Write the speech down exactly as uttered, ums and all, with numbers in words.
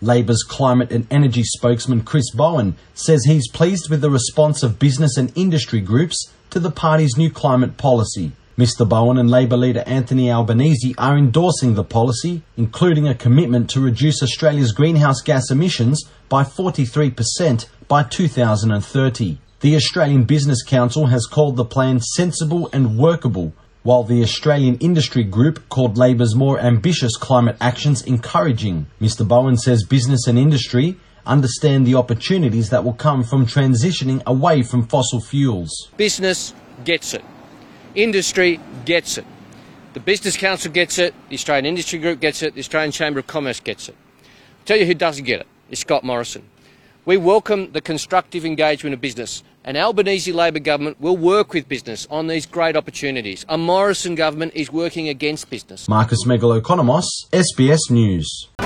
Labor's climate and energy spokesman Chris Bowen says he's pleased with the response of business and industry groups to the party's new climate policy. Mister Bowen and Labor leader Anthony Albanese are endorsing the policy, including a commitment to reduce Australia's greenhouse gas emissions by forty-three percent by two thousand thirty. The Australian Business Council has called the plan sensible and workable, while the Australian Industry Group called Labor's more ambitious climate actions encouraging. Mister Bowen says business and industry understand the opportunities that will come from transitioning away from fossil fuels. Business gets it. Industry gets it. The Business Council gets it. The Australian Industry Group gets it. The Australian Chamber of Commerce gets it. I'll tell you who doesn't get it. It's Scott Morrison. We welcome the constructive engagement of business, and Albanese Labor government will work with business on these great opportunities. A Morrison government is working against business. Marcus Megalokonomos, S B S News.